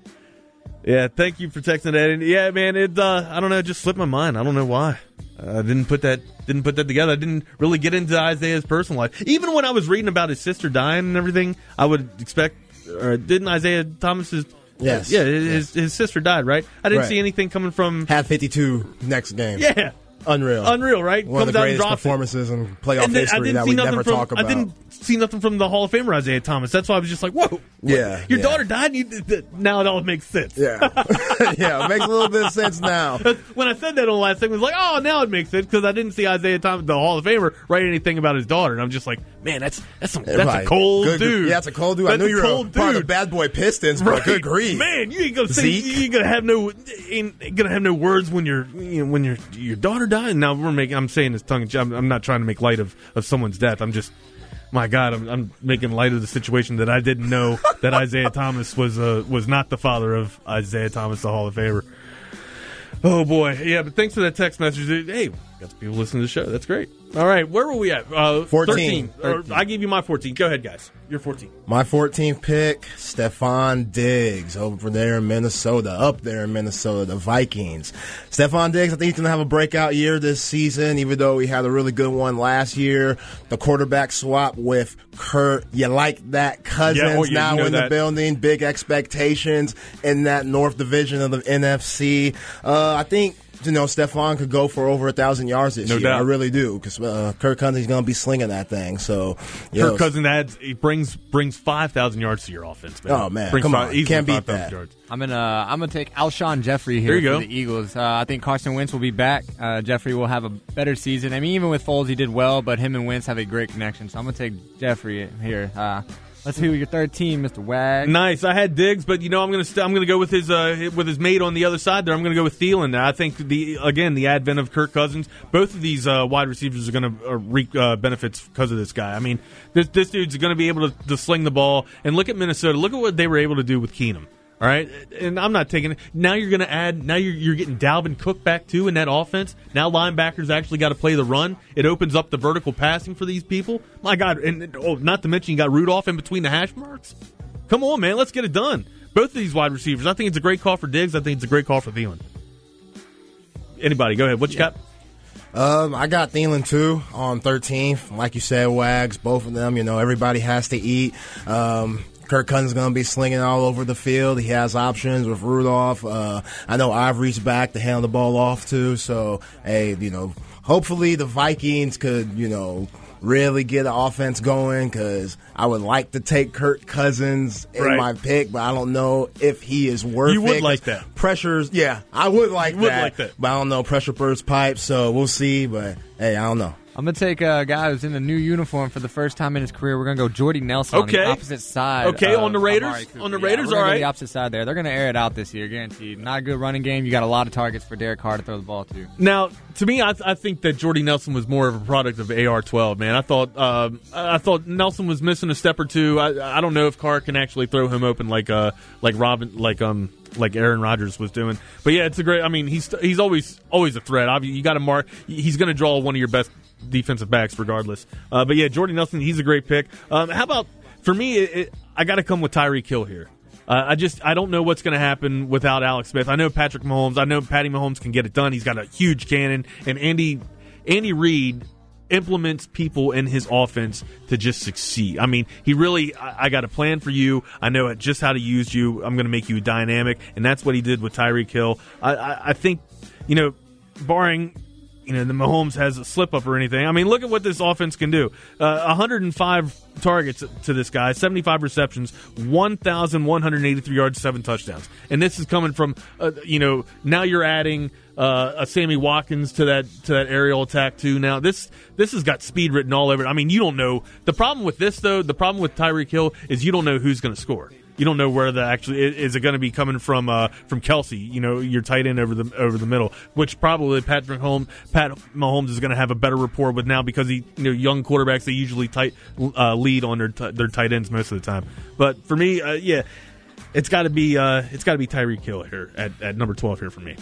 Yeah, thank you for texting that. And yeah, man, it. Uh, I don't know, it just slipped my mind. I don't know why. I uh, didn't put that. Didn't put that together. I didn't really get into Isaiah's personal life. Even when I was reading about his sister dying and everything, I would expect. Or didn't Isaiah Thomas's. Yes. Yeah, his, yes. his sister died, right? I didn't right. see anything coming from... Had fifty-two next game. Yeah. Unreal. Unreal, right? One Comes of the out and greatest drops performances it. in playoff And then, history that see we nothing never from, talk about. I didn't see nothing from the Hall of Famer, Isaiah Thomas. That's why I was just like, whoa. Yeah. Your yeah. daughter died? And you, now it all makes sense. Yeah. Yeah, it makes a little bit of sense now. When I said that on the last thing, I was like, oh, now it makes sense because I didn't see Isaiah Thomas, the Hall of Famer, write anything about his daughter. And I'm just like, man, that's that's some, that's right. a cold good, dude. Yeah, that's a cold dude. That's I knew you were cold a part dude. of the Bad Boy Pistons, but Right. good grief. Man, you ain't gonna say, Zeke? you ain't gonna have no ain't gonna have no words when your you know, when your your daughter died. Now we're making I'm saying this tongue in cheek. I'm, I'm not trying to make light of, of someone's death. I'm just my God, I'm, I'm making light of the situation that I didn't know that Isaiah Thomas was uh, was not the father of Isaiah Thomas, the Hall of Famer. Oh boy, yeah. But thanks for that text message. Hey, got some people listening to the show. That's great. All right, where were we at? Uh, fourteen. thirteen. Or, I gave you my fourteen. Go ahead, guys. You're fourteen. My fourteenth pick, Stephon Diggs, over there in Minnesota, up there in Minnesota, the Vikings. Stephon Diggs, I think he's going to have a breakout year this season, even though he had a really good one last year. The quarterback swap with Kurt, you like that? Cousins yeah, oh, yeah, now you know in that. the building, big expectations in that North Division of the N F C. Uh, I think... You know, Stephon could go for over a thousand yards this no year. Doubt. I really do, because uh, Kirk Cousins is going to be slinging that thing. So, you Kirk know, Cousins adds he brings brings five thousand yards to your offense, man. Oh man, brings come five, on, easily can't beat five thousand that. yards. I'm gonna I'm gonna take Alshon Jeffrey here There you for go. the Eagles. Uh, I think Carson Wentz will be back. Uh, Jeffrey will have a better season. I mean, even with Foles, he did well, but him and Wentz have a great connection. So I'm gonna take Jeffrey here. Uh, let's see who your third team, Mister Wag. Nice. I had Diggs, but you know I'm gonna st- I'm gonna go with his uh, with his mate on the other side there. I'm gonna go with Thielen. I think the again the advent of Kirk Cousins, both of these uh, wide receivers are gonna uh, reap uh, benefits because of this guy. I mean, this this dude's gonna be able to, to sling the ball. And look at Minnesota. Look at what they were able to do with Keenum. All right, and I'm not taking it. Now you're going to add. Now you're you're getting Dalvin Cook back too in that offense. Now linebackers actually got to play the run. It opens up the vertical passing for these people. My God, and oh, not to mention you got Rudolph in between the hash marks. Come on, man, let's get it done. Both of these wide receivers. I think it's a great call for Diggs. I think it's a great call for Thielen. Anybody, go ahead. What you yeah. got? Um, I got Thielen too on thirteenth. Like you said, Wags, both of them. You know, everybody has to eat. Um, Kirk Cousins is going to be slinging all over the field. He has options with Rudolph. Uh, I know Ivory's back to hand the ball off too. So, hey, you know, hopefully the Vikings could, you know, really get an offense going, because I would like to take Kirk Cousins in right. my pick, but I don't know if he is worth it. You would like that. Pressures, yeah, I would like you would that. like that. But I don't know, pressure burst pipes, so we'll see. But, hey, I don't know. I'm going to take a guy who's in a new uniform for the first time in his career. We're going to go Jordy Nelson okay. on the opposite side. Okay, of on the Raiders? Amari Cooper. On the Yeah, Raiders, we're all gonna go right. the opposite side there. They're going to air it out this year, guaranteed. Not a good running game. You got a lot of targets for Derek Carr to throw the ball to. Now, to me, I, th- I think that Jordy Nelson was more of a product of A R twelve, man. I thought um, I thought Nelson was missing a step or two. I, I don't know if Carr can actually throw him open like uh like Robin like um like Aaron Rodgers was doing. But yeah, it's a great. I mean, he's he's always always a threat. Obviously, you got to mark. He's going to draw one of your best defensive backs regardless. Uh, but yeah, Jordy Nelson, he's a great pick. Um, how about for me? It, it, I got to come with Tyreek Hill here. Uh, I just I don't know what's going to happen without Alex Smith. I know Patrick Mahomes. I know Patty Mahomes can get it done. He's got a huge cannon, and Andy Andy Reid implements people in his offense to just succeed. I mean, he really, I, I got a plan for you. I know just how to use you. I'm going to make you dynamic, and that's what he did with Tyreek Hill. I, I, I think, you know, barring, you know, the Mahomes has a slip-up or anything, I mean, look at what this offense can do. Uh, one hundred five targets to this guy, seventy-five receptions, one thousand one hundred eighty-three yards, seven touchdowns. And this is coming from, uh, you know, now you're adding uh, a Sammy Watkins to that to that aerial attack too. Now this this has got speed written all over it. I mean, you don't know. The problem with this, though, the problem with Tyreek Hill is you don't know who's going to score. You don't know where the actually is it going to be coming from uh, from Kelsey, you know, your tight end over the over the middle, which probably Patrick Mahomes, Pat Mahomes is going to have a better rapport with now because he, you know, young quarterbacks, they usually tight uh, lead on their t- their tight ends most of the time. But for me, uh, yeah, it's got to be uh, it's got to be Tyreek Hill here at, at number twelve here for me.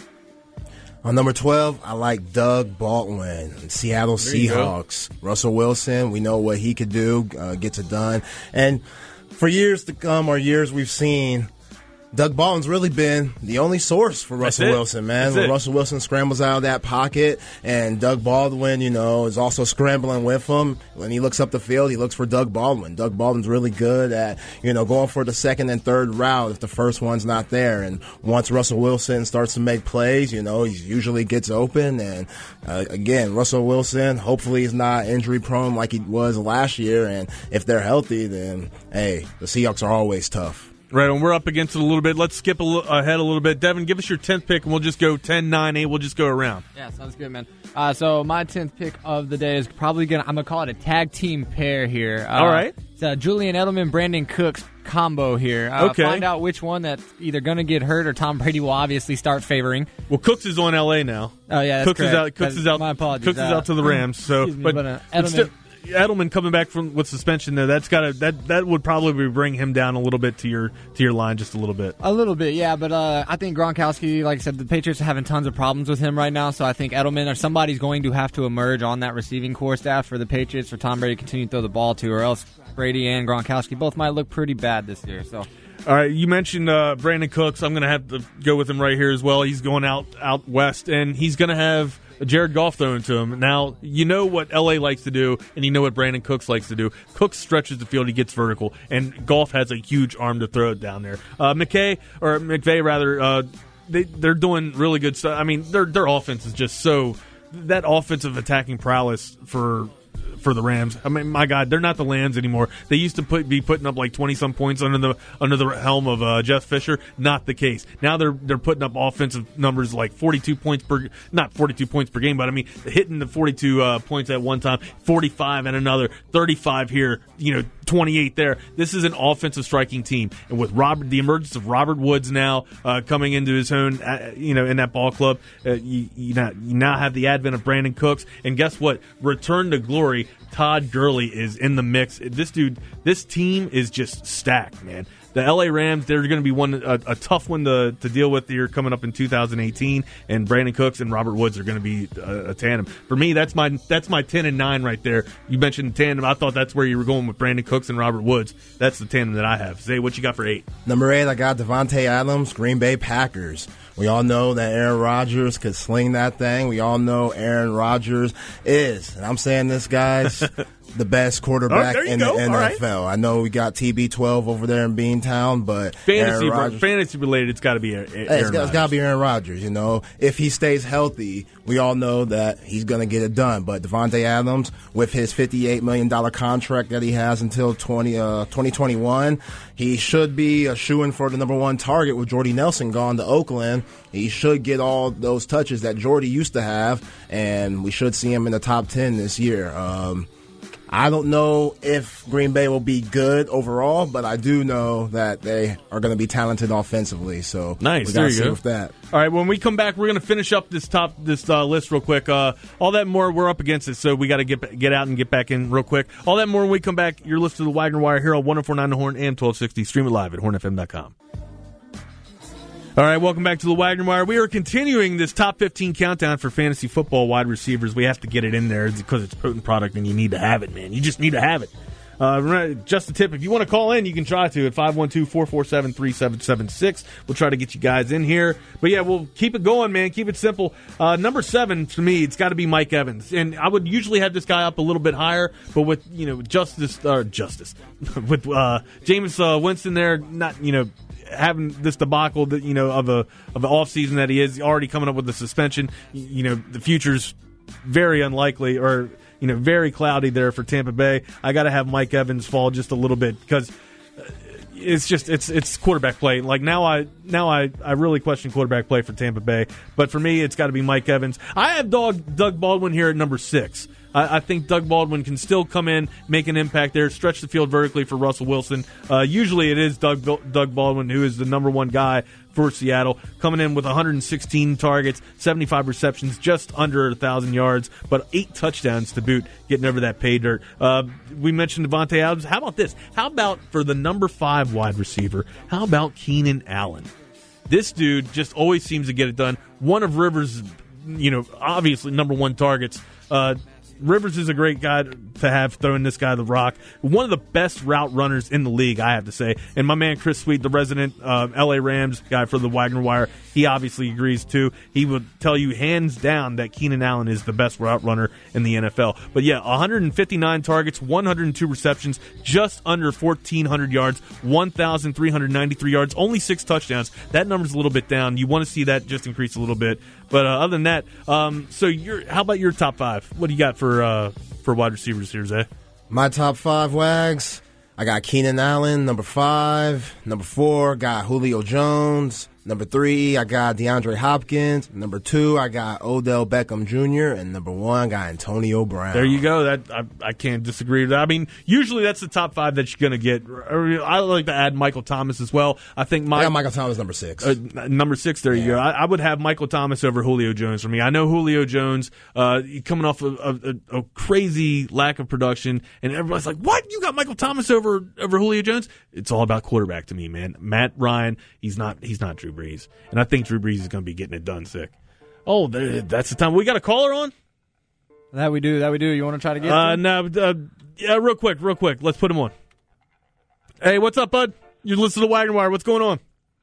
On number twelve, I like Doug Baldwin, Seattle Seahawks. Russell Wilson, we know what he could do, uh, gets it done, and for years to come, or years we've seen, Doug Baldwin's really been the only source for Russell Wilson, man. That's when it. Russell Wilson scrambles out of that pocket, and Doug Baldwin, you know, is also scrambling with him. When he looks up the field, he looks for Doug Baldwin. Doug Baldwin's really good at, you know, going for the second and third route if the first one's not there. And once Russell Wilson starts to make plays, you know, he usually gets open. And uh, again, Russell Wilson, hopefully he's not injury prone like he was last year. And if they're healthy, then hey, the Seahawks are always tough. Right, and we're up against it a little bit. Let's skip a li- ahead a little bit. Devin, give us your tenth pick, and we'll just go ten, nine, eight. We'll just go around. Yeah, sounds good, man. Uh, so my tenth pick of the day is probably going to, I'm going to call it a tag team pair here. Uh, All right. It's a Julian Edelman, Brandon Cooks combo here. Uh, Okay. Find out which one that's either going to get hurt or Tom Brady will obviously start favoring. Well, Cooks is on L A now. Oh, yeah, that's Cooks is correct. out. Cooks That's- is out. my apologies. Cooks is Uh, out to the Rams. So, excuse me, but, but, uh, but Edelman- still, Edelman coming back from with suspension though, that's got to that that would probably bring him down a little bit to your to your line just a little bit. A little bit, yeah, but uh, I think Gronkowski, like I said, the Patriots are having tons of problems with him right now, so I think Edelman or somebody's going to have to emerge on that receiving core staff for the Patriots for Tom Brady to continue to throw the ball to, or else Brady and Gronkowski both might look pretty bad this year. So, All right, you mentioned uh, Brandon Cooks. I'm going to have to go with him right here as well. He's going out out west, and he's going to have Jared Goff thrown to him. Now, you know what L A likes to do, and you know what Brandon Cooks likes to do. Cooks stretches the field, he gets vertical, and Goff has a huge arm to throw it down there. Uh, McKay, or McVay rather, uh, they, they're doing really good stuff. I mean, their their offense is just so – that offensive attacking prowess for – for the Rams. I mean, my God, they're not the Lambs anymore. They used to put, be putting up like twenty some points under the under the helm of uh, Jeff Fisher. Not the case. Now they're they're putting up offensive numbers like forty-two points per, not forty-two points per game, but I mean hitting the forty-two uh, points at one time, forty-five and another, thirty-five here, you know, twenty-eight there. This is an offensive striking team, and with Robert, the emergence of Robert Woods now uh, coming into his own, uh, you know, in that ball club, uh, you, you now you now have the advent of Brandon Cooks, and guess what? Return to glory. Todd Gurley is in the mix. This dude, this team is just stacked, man. The L A Rams, they're going to be one a, a tough one to, to deal with here coming up in two thousand eighteen, and Brandon Cooks and Robert Woods are going to be a, a tandem. For me, that's my that's my ten and nine right there. You mentioned tandem. I thought that's where you were going with Brandon Cooks and Robert Woods. That's the tandem that I have. Zay, what you got for eight? Number eight, I got Devontae Adams, Green Bay Packers. We all know that Aaron Rodgers could sling that thing. We all know Aaron Rodgers is, and I'm saying this, guys, the best quarterback oh, in the go. N F L. Right. I know we got T B twelve over there in Beantown, but fantasy, Aaron Rodgers, fantasy related, it's got to be Aaron hey, it's Rodgers. It's got to be Aaron Rodgers. You know, if he stays healthy, we all know that he's going to get it done. But Devontae Adams, with his fifty-eight million dollars contract that he has until twenty, uh, twenty twenty-one, he should be a shoo-in for the number one target with Jordy Nelson gone to Oakland. He should get all those touches that Jordy used to have, and we should see him in the top ten this year. Um, I don't know if Green Bay will be good overall, but I do know that they are going to be talented offensively. So nice. We there gotta you see go. with that. All right, when we come back, we're going to finish up this top this uh, list real quick. Uh, all that more, we're up against it, so we got to get get out and get back in real quick. All that more when we come back. You're listening to the Wagner Wire here on one oh four point nine The Horn and twelve sixty. Stream it live at horn f m dot com. All right, welcome back to the Wagner Wire. We are continuing this top fifteen countdown for fantasy football wide receivers. We have to get it in there because it's a potent product and you need to have it, man. You just need to have it. Uh, just a tip, if you want to call in, you can try to at five one two, four four seven, three seven seven six. We'll try to get you guys in here. But, yeah, we'll keep it going, man. Keep it simple. Uh, number seven, to me, it's got to be Mike Evans. And I would usually have this guy up a little bit higher, but with, you know, Justice, uh, Justice, with uh, Jameis uh, Winston there, not, you know, having this debacle that, you know, of a of an offseason that he is already coming up with the suspension, you know, the future's very unlikely or, you know, very cloudy there for Tampa Bay. I got to have Mike Evans fall just a little bit because it's just it's it's quarterback play. Like now I now I, I really question quarterback play for Tampa Bay, but for me it's got to be Mike Evans. I have Doug Doug Baldwin here at number six. I, I think Doug Baldwin can still come in, make an impact there, stretch the field vertically for Russell Wilson. Uh, usually it is Doug Doug Baldwin who is the number one guy for Seattle, coming in with one hundred sixteen targets, seventy-five receptions, just under one thousand yards, but eight touchdowns to boot, getting over that pay dirt. Uh, we mentioned Devontae Adams. How about this? How about for the number five wide receiver, how about Keenan Allen? This dude just always seems to get it done. One of Rivers', you know, obviously number one targets. Uh, Rivers is a great guy to have throwing this guy the rock. One of the best route runners in the league, I have to say. And my man Chris Sweet, the resident uh, L A Rams guy for the Wagner Wire, he obviously agrees too. He would tell you hands down that Keenan Allen is the best route runner in the N F L. But yeah, one hundred fifty-nine targets, one hundred two receptions, just under fourteen hundred yards, one thousand three hundred ninety-three yards, only six touchdowns. That number's a little bit down. You want to see that just increase a little bit. But uh, other than that, um, so you're, how about your top five? What do you got for uh, for wide receivers here, Zay? My top five, Wags. I got Keenan Allen, number five. Number four, got Julio Jones. Number three, I got DeAndre Hopkins. Number two, I got Odell Beckham Junior And number one, I got Antonio Brown. There you go. That I, I can't disagree with that. I mean, usually that's the top five that you're going to get. I like to add Michael Thomas as well. I think my, I got Michael Thomas number six. Uh, number six, there you yeah. go. I, I would have Michael Thomas over Julio Jones for me. I know Julio Jones uh, coming off of a, a, a crazy lack of production, and everybody's like, what? You got Michael Thomas over over Julio Jones? It's all about quarterback to me, man. Matt Ryan, he's not he's not Drew Brees. And I think Drew Brees is going to be getting it done sick. Oh, that's the time. We got a caller on? That we do. That we do. You want to try to get uh, to No, uh, yeah, real quick, real quick. Let's put him on. Hey, what's up, bud? You're listening to Wagner Wire. What's going on?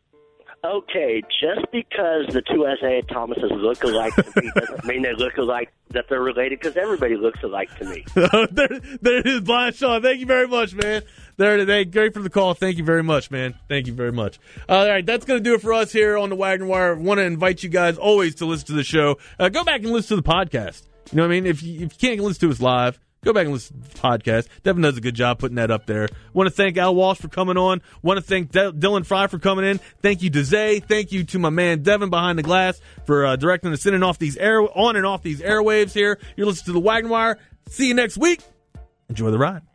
Okay, just because the two Isaiah Thomases look alike to me doesn't mean they look alike, that they're related, because everybody looks alike to me. there, there it is, Blind Sean. Thank you very much, man. There it is. Great for the call. Thank you very much, man. Thank you very much. Uh, all right, that's going to do it for us here on the Wagner Wire. I want to invite you guys always to listen to the show. Uh, go back and listen to the podcast. You know what I mean? If you, if you can't listen to us live, go back and listen to the podcast. Devin does a good job putting that up there. Want to thank Al Walsh for coming on. Want to thank D- Dylan Fry for coming in. Thank you to Zay. Thank you to my man Devin behind the glass for uh, directing us in and off these air on and off these airwaves here. You're listening to the Wagner Wire. See you next week. Enjoy the ride.